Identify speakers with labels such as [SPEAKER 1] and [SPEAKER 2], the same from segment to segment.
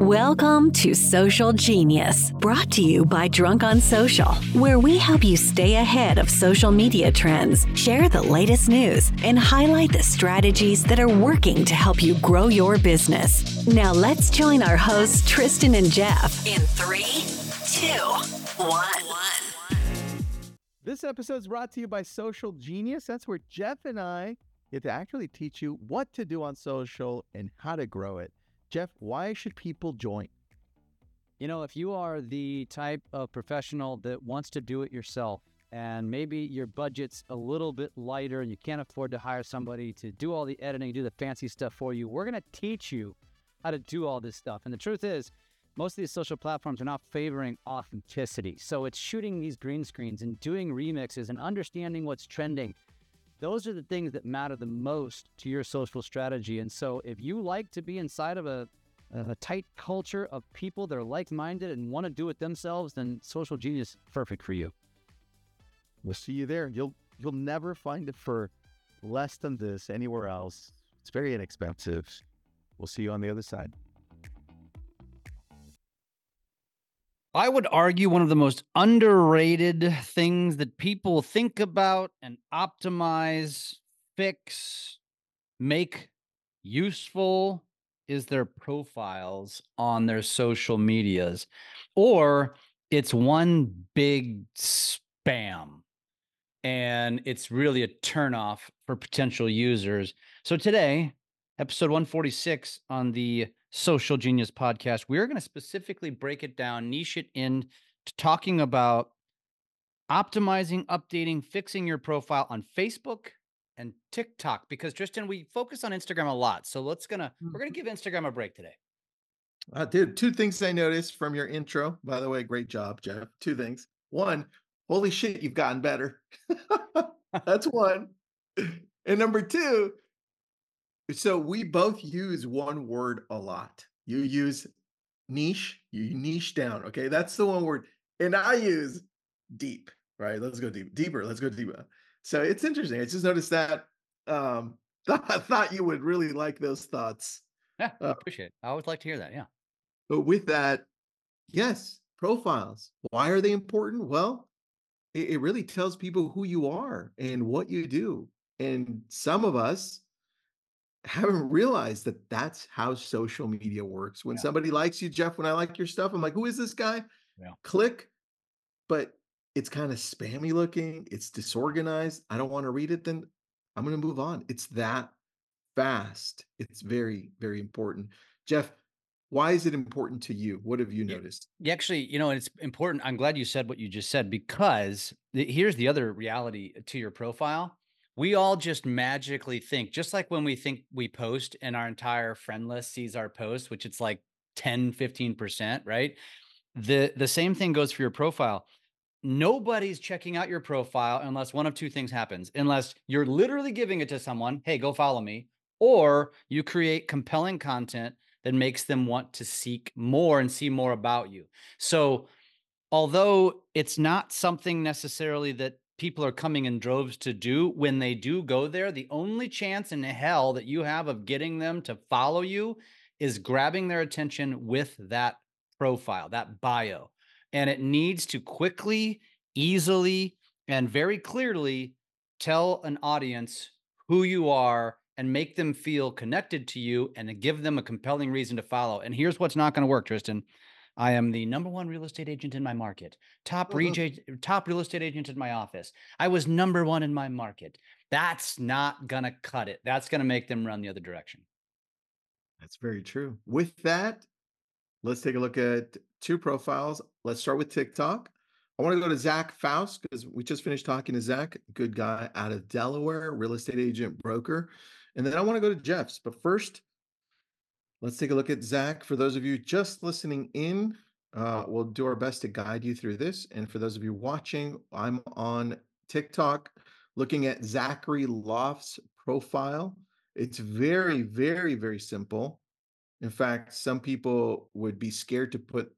[SPEAKER 1] Welcome to Social Genius, brought to you by Drunk on Social, where we help you stay ahead of social media trends, share the latest news, and highlight the strategies that are working to help you grow your business. Now let's join our hosts, Tristan and Jeff, in 3, 2, 1.
[SPEAKER 2] This episode is brought to you by Social Genius. That's where Jeff and I get to actually teach you what to do on social and how to grow it. Jeff, why should people join?
[SPEAKER 3] You know, if you are the type of professional that wants to do it yourself, and maybe your budget's a little bit lighter and you can't afford to hire somebody to do all the editing, do the fancy stuff for you, we're going to teach you how to do all this stuff. And the truth is, most of these social platforms are not favoring authenticity. So it's shooting these green screens and doing remixes and understanding what's trending. Those are the things that matter the most to your social strategy. And so if you like to be inside of a tight culture of people that are like-minded and want to do it themselves, then Social Genius is perfect for you.
[SPEAKER 2] We'll see you there. You'll never find it for less than this anywhere else. It's very inexpensive. We'll see you on the other side.
[SPEAKER 3] I would argue one of the most underrated things that people think about and optimize, fix, make useful is their profiles on their social medias, or it's one big spam and it's really a turnoff for potential users. So today, episode 146 on the Social Genius podcast, we're going to specifically break it down, niche it into talking about optimizing, updating, fixing your profile on Facebook and TikTok, because Tristan, we focus on Instagram a lot. So we're going to give Instagram a break today.
[SPEAKER 4] Dude, two things I noticed from your intro, by the way, great job, Jeff. Two things. One, holy shit, you've gotten better. That's one. And number two, so we both use one word a lot. You use niche, you niche down. Okay, that's the one word. And I use deep, right? Let's go deeper. Let's go deeper. So it's interesting. I just noticed that. I thought you would really like those thoughts.
[SPEAKER 3] Yeah, I appreciate it. I always like to hear that. Yeah.
[SPEAKER 4] But with that, yes, profiles. Why are they important? Well, it really tells people who you are and what you do. And some of us haven't realized that that's how social media works. When somebody likes you, Jeff, when I like your stuff, I'm like, who is this guy?
[SPEAKER 3] Yeah.
[SPEAKER 4] Click. But it's kind of spammy looking. It's disorganized. I don't want to read it. Then I'm going to move on. It's that fast. It's very, very important. Jeff, why is it important to you? What have you noticed?
[SPEAKER 3] Yeah, actually, it's important. I'm glad you said what you just said, because here's the other reality to your profile. We all just magically think, just like when we think we post and our entire friend list sees our post, which it's like 10, 15%, right? The same thing goes for your profile. Nobody's checking out your profile unless one of two things happens. Unless you're literally giving it to someone, hey, go follow me, or you create compelling content that makes them want to seek more and see more about you. So although it's not something necessarily that people are coming in droves to do, when they do go there, the only chance in hell that you have of getting them to follow you is grabbing their attention with that profile, that bio. And it needs to quickly, easily, and very clearly tell an audience who you are and make them feel connected to you and to give them a compelling reason to follow. And here's what's not going to work, Tristan. I am the number one real estate agent in my market, top real estate agent in my office. I was number one in my market. That's not going to cut it. That's going to make them run the other direction.
[SPEAKER 4] That's very true. With that, let's take a look at two profiles. Let's start with TikTok. I want to go to Zach Faust because we just finished talking to Zach, good guy out of Delaware, real estate agent, broker. And then I want to go to Jeff's. But first, let's take a look at Zach. For those of you just listening in, we'll do our best to guide you through this. And for those of you watching, I'm on TikTok looking at Zachary Loft's profile. It's very, very, very simple. In fact, some people would be scared to put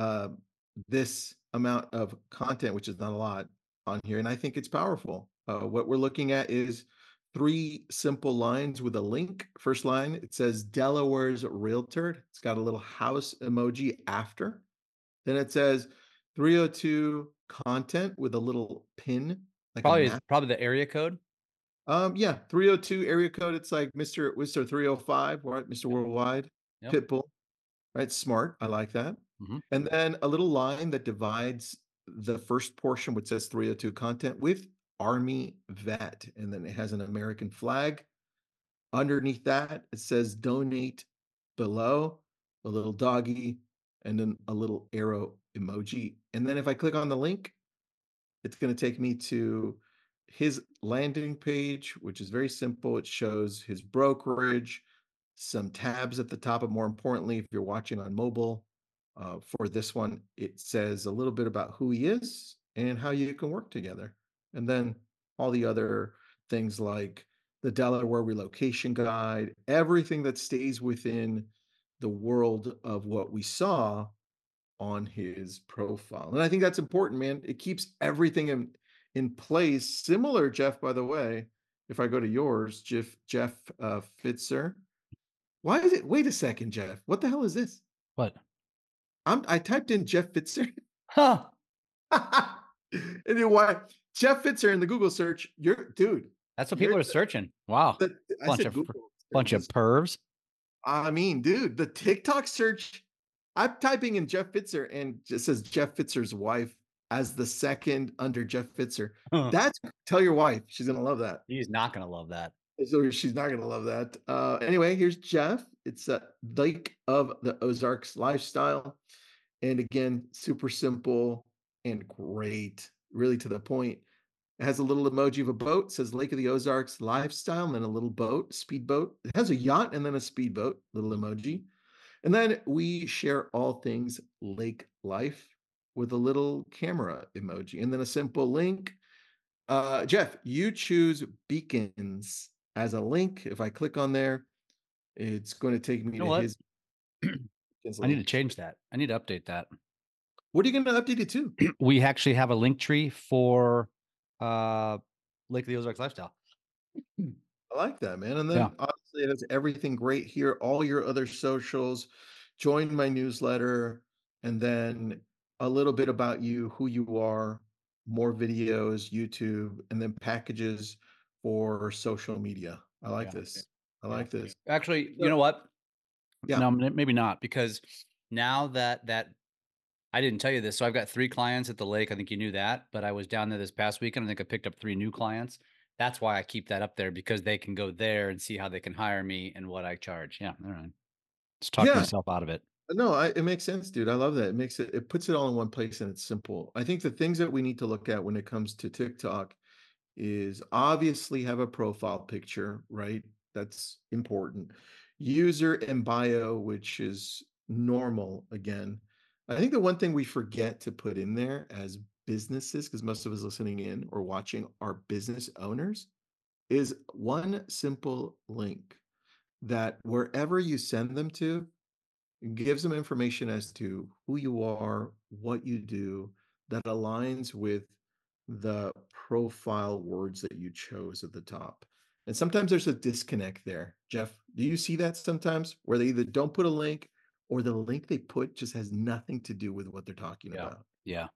[SPEAKER 4] this amount of content, which is not a lot, on here. And I think it's powerful. What we're looking at is three simple lines with a link. First line, it says Delaware's Realtor. It's got a little house emoji after. Then it says 302 content with a little pin, like a map.
[SPEAKER 3] Probably the area code.
[SPEAKER 4] Yeah, 302 area code. It's like Mr. 305, right? Mr.
[SPEAKER 3] Yep.
[SPEAKER 4] Worldwide,
[SPEAKER 3] Yep.
[SPEAKER 4] Pitbull, right? Smart. I like that.
[SPEAKER 3] Mhm.
[SPEAKER 4] And then a little line that divides the first portion, which says 302 content, with Army Vet. And then it has an American flag. Underneath that, it says donate below, a little doggy, and then a little arrow emoji. And then if I click on the link, it's going to take me to his landing page, which is very simple. It shows his brokerage, some tabs at the top, but more importantly, if you're watching on mobile, for this one, it says a little bit about who he is and how you can work together. And then all the other things like the Delaware relocation guide, everything that stays within the world of what we saw on his profile. And I think that's important, man. It keeps everything in place. Similar, Jeff, by the way, if I go to yours, Jeff Fitzer. Why is it? Wait a second, Jeff. What the hell is this?
[SPEAKER 3] What?
[SPEAKER 4] I typed in Jeff Fitzer.
[SPEAKER 3] Huh.
[SPEAKER 4] And then why Jeff Fitzer in the Google search? Dude.
[SPEAKER 3] That's what people are searching. Wow.
[SPEAKER 4] I said Google.
[SPEAKER 3] Bunch of pervs.
[SPEAKER 4] I mean, dude, the TikTok search, I'm typing in Jeff Fitzer and it says Jeff Fitzer's wife as the second under Jeff Fitzer. Tell your wife. She's going to love that.
[SPEAKER 3] He's not going to love that.
[SPEAKER 4] So she's not going to love that. Anyway, here's Jeff. It's a Lake of the Ozarks lifestyle. And again, super simple and great, really to the point. It has a little emoji of a boat, says Lake of the Ozarks lifestyle, and then a little boat, speedboat. It has a yacht and then a speedboat, little emoji. And then we share all things lake life with a little camera emoji and then a simple link. Jeff, you choose beacons as a link. If I click on there, it's going to take me to his.
[SPEAKER 3] I need to change that. I need to update that.
[SPEAKER 4] What are you going to update it to?
[SPEAKER 3] We actually have a link tree for Lake of the Ozarks lifestyle.
[SPEAKER 4] I like that, man. And then obviously it has everything great here, all your other socials, join my newsletter, and then a little bit about you, who you are, more videos, YouTube, and then packages for social media. I like this. I like this.
[SPEAKER 3] Actually, you know what?
[SPEAKER 4] Yeah.
[SPEAKER 3] No, maybe not, because now that I didn't tell you this. So I've got 3 clients at the lake. I think you knew that, but I was down there this past weekend. I think I picked up 3 new clients. That's why I keep that up there, because they can go there and see how they can hire me and what I charge. Yeah. All right. Just talk myself out of it.
[SPEAKER 4] No, it makes sense, dude. I love that. It puts it all in one place and it's simple. I think the things that we need to look at when it comes to TikTok is obviously have a profile picture, right? That's important. User and bio, which is normal again. I think the one thing we forget to put in there as businesses, because most of us listening in or watching are business owners, is one simple link that wherever you send them to, gives them information as to who you are, what you do, that aligns with the profile words that you chose at the top. And sometimes there's a disconnect there. Jeff, do you see that sometimes where they either don't put a link or the link they put just has nothing to do with what they're talking about?
[SPEAKER 3] Yeah.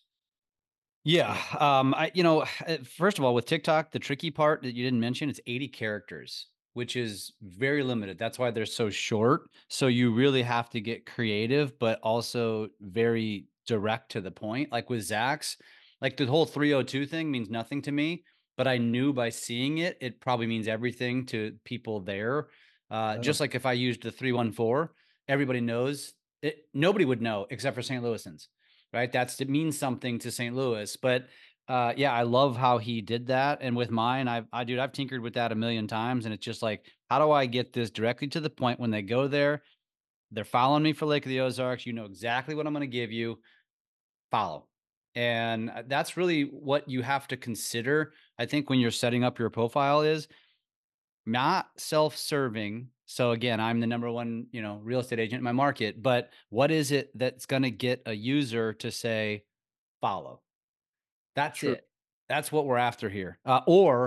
[SPEAKER 3] First of all, with TikTok, the tricky part that you didn't mention, it's 80 characters, which is very limited. That's why they're so short. So you really have to get creative, but also very direct to the point. Like with Zach's, like the whole 302 thing means nothing to me, but I knew by seeing it, it probably means everything to people there. Just like if I used the 314, everybody knows it. Nobody would know except for St. Louisans, right? It means something to St. Louis, but I love how he did that. And with mine, I've tinkered with that a million times. And it's just like, how do I get this directly to the point when they go there? They're following me for Lake of the Ozarks. You know exactly what I'm going to give you. Follow. And that's really what you have to consider. I think when you're setting up your profile is not self-serving. So again, I'm the number one, real estate agent in my market, but what is it that's going to get a user to say, follow? That's it. That's what we're after here. Or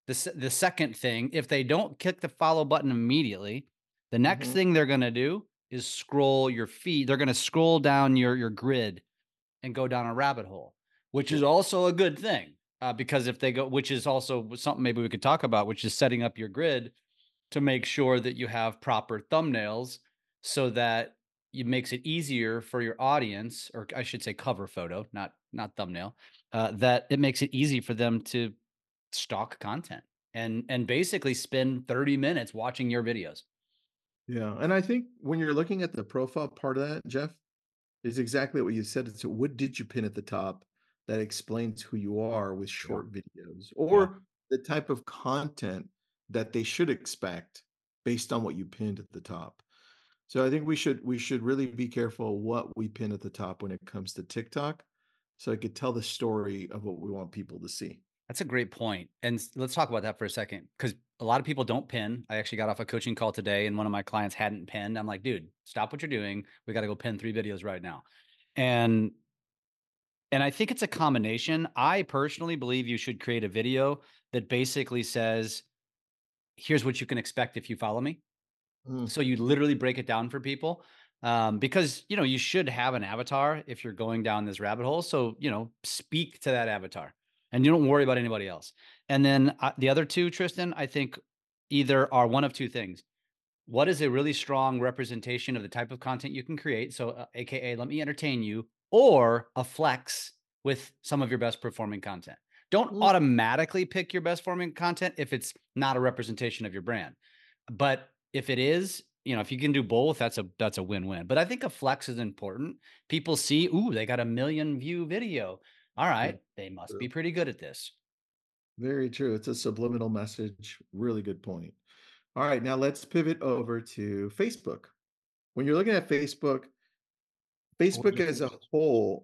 [SPEAKER 3] the second thing, if they don't click the follow button immediately, the next
[SPEAKER 4] Mhm.
[SPEAKER 3] thing they're going to do is scroll your feed. They're going to scroll down your grid and go down a rabbit hole, which is also a good thing. Because if they go, which is also something maybe we could talk about, which is setting up your grid to make sure that you have proper thumbnails so that it makes it easier for your audience, or I should say cover photo, not thumbnail, that it makes it easy for them to stock content and basically spend 30 minutes watching your videos.
[SPEAKER 4] Yeah, and I think when you're looking at the profile part of that, Jeff, is exactly what you said. It's what did you pin at the top that explains who you are with
[SPEAKER 3] Yeah.
[SPEAKER 4] short videos
[SPEAKER 3] Yeah.
[SPEAKER 4] or the type of content that they should expect based on what you pinned at the top. So I think we should really be careful what we pin at the top when it comes to TikTok, so it could tell the story of what we want people to see.
[SPEAKER 3] That's a great point. And let's talk about that for a second because a lot of people don't pin. I actually got off a coaching call today and one of my clients hadn't pinned. I'm like, dude, stop what you're doing. We got to go pin 3 videos right now. And and I think it's a combination. I personally believe you should create a video that basically says, here's what you can expect if you follow me.
[SPEAKER 4] Mm,
[SPEAKER 3] So you literally break it down for people, because you should have an avatar if you're going down this rabbit hole. So speak to that avatar, and you don't worry about anybody else. And then the other two, Tristan, I think either are one of two things. What is a really strong representation of the type of content you can create? So, AKA, let me entertain you, or a flex with some of your best performing content. Don't
[SPEAKER 4] mm.
[SPEAKER 3] automatically pick your best performing content if it's not a representation of your brand. But if it is, if you can do both, that's a win-win. But I think a flex is important. People see, ooh, they got a million view video. All
[SPEAKER 4] Yeah,
[SPEAKER 3] right, they must be
[SPEAKER 4] true.
[SPEAKER 3] pretty good at this.
[SPEAKER 4] Very true. It's a subliminal message. Really good point. All right, now let's pivot over to Facebook. When you're looking at Facebook,
[SPEAKER 3] Oh,
[SPEAKER 4] Facebook
[SPEAKER 3] yeah.
[SPEAKER 4] as a whole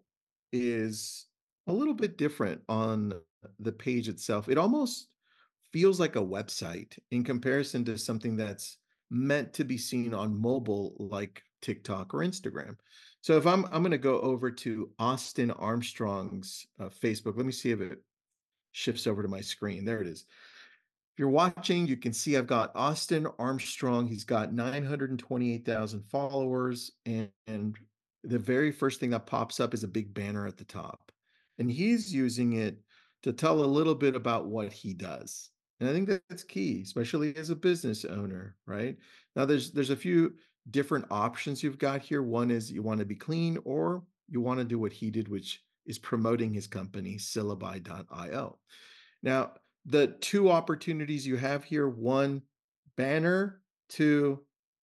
[SPEAKER 4] is a little bit different on the page itself. It almost feels like a website in comparison to something that's meant to be seen on mobile like TikTok or Instagram. So if I'm going to go over to Austin Armstrong's Facebook, let me see if it shifts over to my screen. There it is. If you're watching, you can see I've got Austin Armstrong. He's got 928,000 followers. And the very first thing that pops up is a big banner at the top. And he's using it to tell a little bit about what he does. And I think that's key, especially as a business owner, right? Now there's a few different options you've got here. One is you want to be clean or you want to do what he did, which is promoting his company, Syllabi.io. Now, the two opportunities you have here, one, banner, two,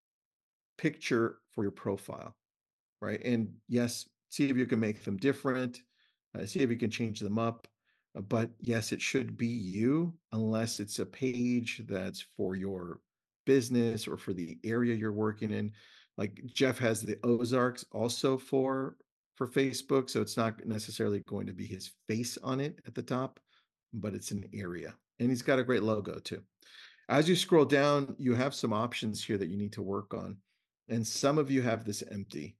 [SPEAKER 4] picture for your profile, right? And yes, see if you can make them different, see if you can change them up. But yes, it should be you, unless it's a page that's for your business or for the area you're working in. Like Jeff has the Ozarks also for Facebook, so it's not necessarily going to be his face on it at the top, but it's an area. And he's got a great logo too. As you scroll down, you have some options here that you need to work on. And some of you have this empty.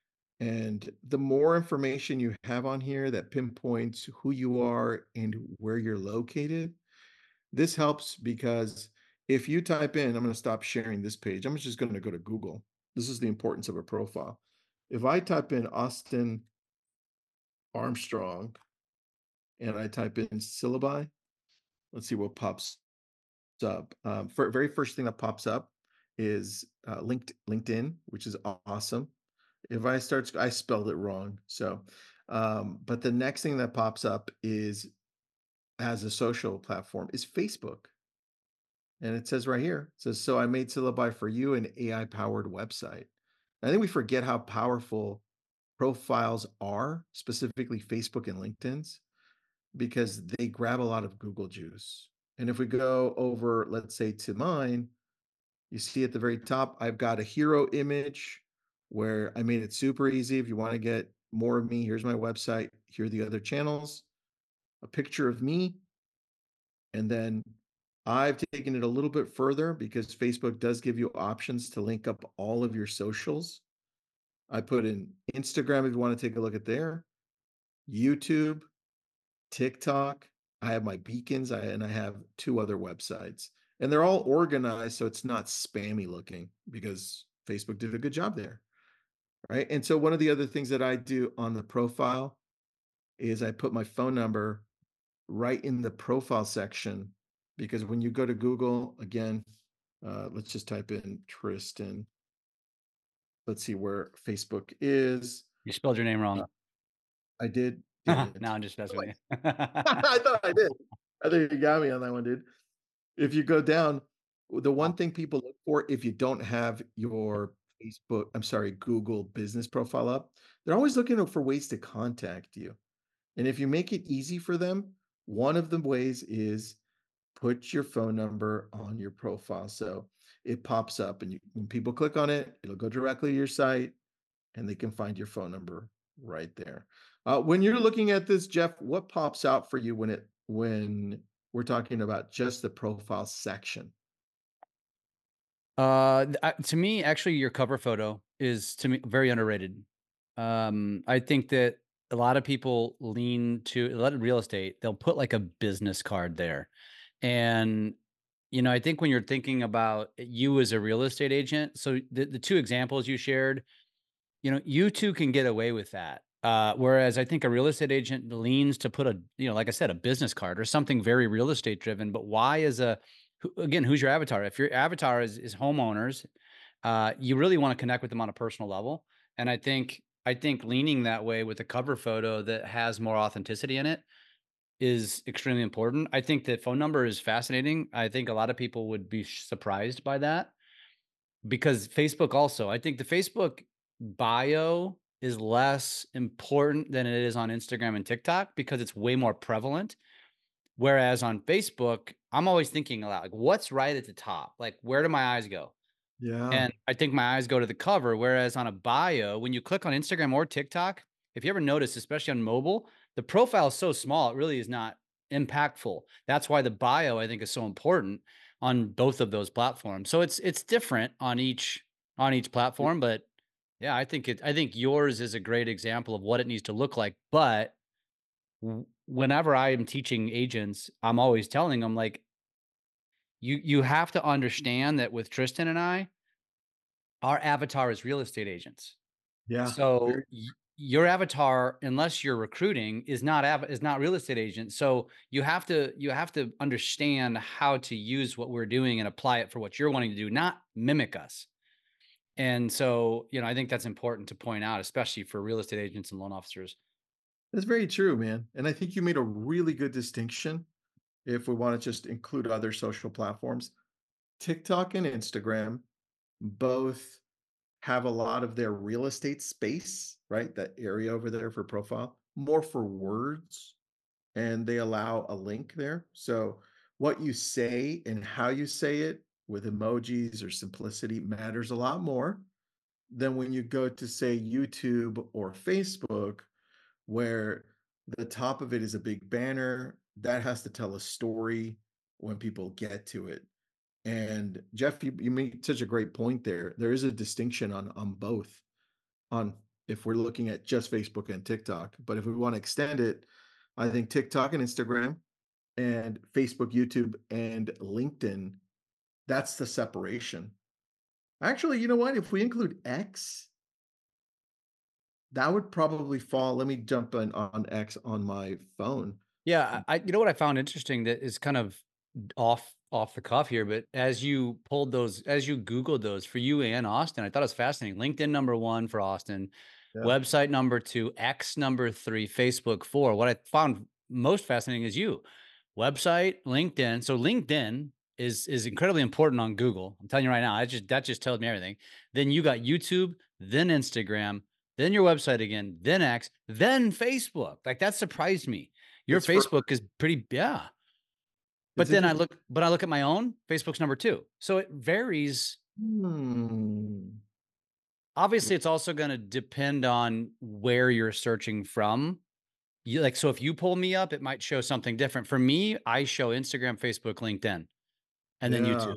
[SPEAKER 4] And the more information you have on here that pinpoints who you are and where you're located, this helps because if you type in, I'm going to stop sharing this page. I'm just going to go to Google. This is the importance of a profile. If I type in Austin Armstrong and I type in syllabi, let's see what pops up. Very first thing that pops up is LinkedIn, which is awesome. If I start, I spelled it wrong. So, but the next thing that pops up is as a social platform is Facebook. And it says right here, it says, so I made Syllabi for you, an AI powered website. I think we forget how powerful profiles are, specifically Facebook and LinkedIn's, because they grab a lot of Google juice. And if we go over, let's say to mine, you see at the very top, I've got a hero image where I made it super easy. If you want to get more of me, here's my website. Here are the other channels, a picture of me. And then I've taken it a little bit further because Facebook does give you options to link up all of your socials. I put in Instagram if you want to take a look at there, YouTube, TikTok. I have my beacons, and I have 2 other websites, and they're all organized so it's not spammy looking because Facebook did a good job there, right? And so one of the other things that I do on the profile is I put my phone number right in the profile section because when you go to Google, again, let's just type in Tristan. Let's see where Facebook is.
[SPEAKER 3] You spelled your name wrong.
[SPEAKER 4] I did, dang
[SPEAKER 3] No,
[SPEAKER 4] it.
[SPEAKER 3] I'm just messing with you.
[SPEAKER 4] I thought I did. I think you got me on that one, dude. If you go down, the one
[SPEAKER 3] Oh,
[SPEAKER 4] thing people look for if you don't have your Google business profile up, they're always looking for ways to contact you. And if you make it easy for them, one of the ways is put your phone number on your profile. So it pops up and when people click on it, it'll go directly to your site and they can find your phone number right there. When you're looking at this, Jeff, what pops out for you when we're talking about just the profile section?
[SPEAKER 3] To me, actually, your cover photo is to me very underrated. I think that a lot of people lean to a lot of real estate. They'll put like a business card there, and I think when you're thinking about you as a real estate agent, so the two examples you shared, you two can get away with that. Whereas I think a real estate agent leans to put like I said, a business card or something very real estate driven. But why is again, who's your avatar? If your avatar is homeowners, you really want to connect with them on a personal level. And I think leaning that way with a cover photo that has more authenticity in it is extremely important. I think the phone number is fascinating. I think a lot of people would be surprised by that because Facebook also, I think the Facebook bio is less important than it is on Instagram and TikTok because it's way more prevalent. Whereas on Facebook, I'm always thinking aloud, like what's right at the top? Like where do my eyes go?
[SPEAKER 4] Yeah.
[SPEAKER 3] And I think my eyes go to the cover. Whereas on a bio, when you click on Instagram or TikTok, if you ever notice, especially on mobile, the profile is so small, it really is not impactful. That's why the bio, I think, is so important on both of those platforms. So it's different on each platform, but yeah, I think yours is a great example of what it needs to look like. But whenever I am teaching agents, I'm always telling them like you have to understand that with Tristan and I, our avatar is real estate agents.
[SPEAKER 4] Yeah.
[SPEAKER 3] So
[SPEAKER 4] Very
[SPEAKER 3] your avatar, unless you're recruiting, is not real estate agent. So you have to understand how to use what we're doing and apply it for what you're wanting to do, not mimic us. And so, I think that's important to point out, especially for real estate agents and loan officers.
[SPEAKER 4] that's very true, man. And I think you made a really good distinction if we want to just include other social platforms. TikTok and Instagram both have a lot of their real estate space, right? That area over there for profile, more for words, and they allow a link there. So what you say and how you say it with emojis or simplicity matters a lot more than when you go to say YouTube or Facebook, where the top of it is a big banner that has to tell a story when people get to it. And Jeff, you made such a great point there. There is a distinction on both. On if we're looking at just Facebook and TikTok, but if we want to extend it, I think TikTok and Instagram and Facebook, YouTube, and LinkedIn, that's the separation. Actually, you know what? If we include X, that would probably fall. Let me jump in on X on my phone.
[SPEAKER 3] Yeah, you know what I found interesting that is kind of off the cuff here, but as you Googled those for you and Austin, I thought it was fascinating. LinkedIn number one for Austin,
[SPEAKER 4] Yeah.
[SPEAKER 3] website number two, X number three, Facebook four. What I found most fascinating is you, website, LinkedIn. So LinkedIn is incredibly important on Google. I'm telling you right now, that just tells me everything. Then you got YouTube, then Instagram, then your website again, then X, then Facebook. Like that surprised me. Your
[SPEAKER 4] It's for
[SPEAKER 3] Facebook is pretty, yeah. But
[SPEAKER 4] it's
[SPEAKER 3] then
[SPEAKER 4] interesting.
[SPEAKER 3] I look at my own, Facebook's number two. So it varies.
[SPEAKER 4] Hmm.
[SPEAKER 3] Obviously, it's also going to depend on where you're searching from. So if you pull me up, it might show something different. For me, I show Instagram, Facebook, LinkedIn, and then
[SPEAKER 4] Yeah.
[SPEAKER 3] YouTube.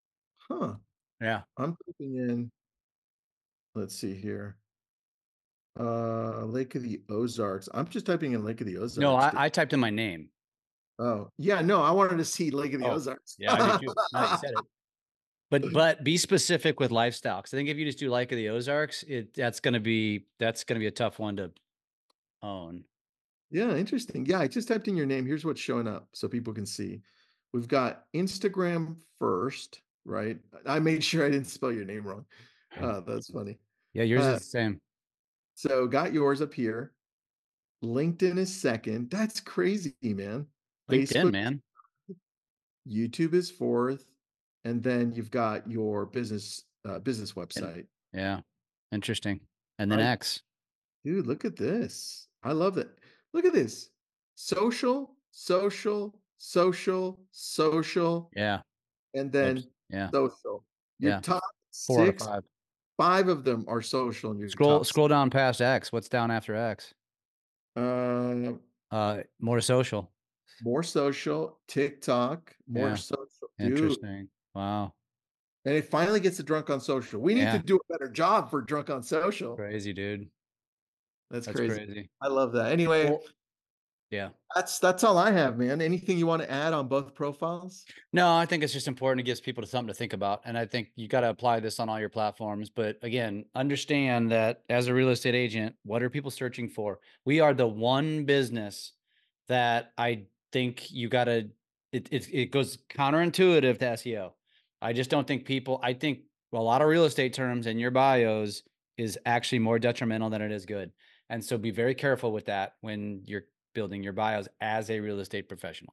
[SPEAKER 4] Huh.
[SPEAKER 3] Yeah.
[SPEAKER 4] I'm typing in, let's see here. Lake of the Ozarks. I'm just typing in Lake of the
[SPEAKER 3] No,
[SPEAKER 4] Ozarks.
[SPEAKER 3] I typed in my name.
[SPEAKER 4] Oh, yeah, no, I wanted to see Lake of the
[SPEAKER 3] Oh,
[SPEAKER 4] Ozarks.
[SPEAKER 3] yeah, I do too. Now that you said it. But be specific with lifestyle, because I think if you just do Lake of the Ozarks, that's gonna be a tough one to own.
[SPEAKER 4] Yeah, interesting. Yeah, I just typed in your name. Here's what's showing up so people can see. We've got Instagram first, right? I made sure I didn't spell your name wrong. That's funny.
[SPEAKER 3] Yeah, yours
[SPEAKER 4] Uh,
[SPEAKER 3] is the same.
[SPEAKER 4] so got yours up here. LinkedIn is second. That's crazy, man.
[SPEAKER 3] LinkedIn,
[SPEAKER 4] Facebook,
[SPEAKER 3] man.
[SPEAKER 4] YouTube is fourth, and then you've got your business
[SPEAKER 3] And
[SPEAKER 4] website.
[SPEAKER 3] yeah, interesting. And then
[SPEAKER 4] Right.
[SPEAKER 3] X.
[SPEAKER 4] Dude, look at this. I love that. Look at this. Social, social, social, social,
[SPEAKER 3] Yeah.
[SPEAKER 4] and then
[SPEAKER 3] Yeah.
[SPEAKER 4] social. Your
[SPEAKER 3] Yeah.
[SPEAKER 4] top
[SPEAKER 3] 4 out of
[SPEAKER 4] 6,
[SPEAKER 3] 5.
[SPEAKER 4] 5 of them are social in your
[SPEAKER 3] Scroll
[SPEAKER 4] top.
[SPEAKER 3] scroll down past X. What's down after X?
[SPEAKER 4] Uh,
[SPEAKER 3] More social.
[SPEAKER 4] more social, TikTok, more
[SPEAKER 3] Yeah.
[SPEAKER 4] social, dude.
[SPEAKER 3] Interesting. Wow.
[SPEAKER 4] And it finally gets to Drunk on Social. We need
[SPEAKER 3] Yeah.
[SPEAKER 4] to do a better job for Drunk on Social.
[SPEAKER 3] Crazy, dude.
[SPEAKER 4] That's
[SPEAKER 3] That's
[SPEAKER 4] crazy.
[SPEAKER 3] crazy.
[SPEAKER 4] I love that. Anyway,
[SPEAKER 3] Well, yeah.
[SPEAKER 4] that's all I have, man. Anything you want to add on both profiles?
[SPEAKER 3] No, I think it's just important. It gives people something to think about. And I think you got to apply this on all your platforms. But again, understand that as a real estate agent, what are people searching for? We are the one business that I think you got to, it goes counterintuitive to SEO. I just don't think I think a lot of real estate terms in your bios is actually more detrimental than it is good. And so be very careful with that when you're building your bios as a real estate professional.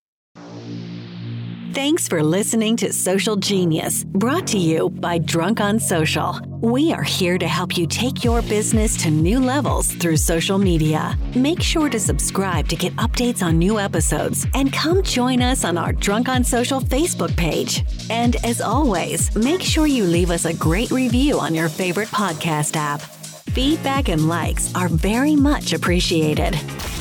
[SPEAKER 1] Thanks for listening to Social Genius, brought to you by Drunk on Social. We are here to help you take your business to new levels through social media. Make sure to subscribe to get updates on new episodes and come join us on our Drunk on Social Facebook page. And as always, make sure you leave us a great review on your favorite podcast app. Feedback and likes are very much appreciated.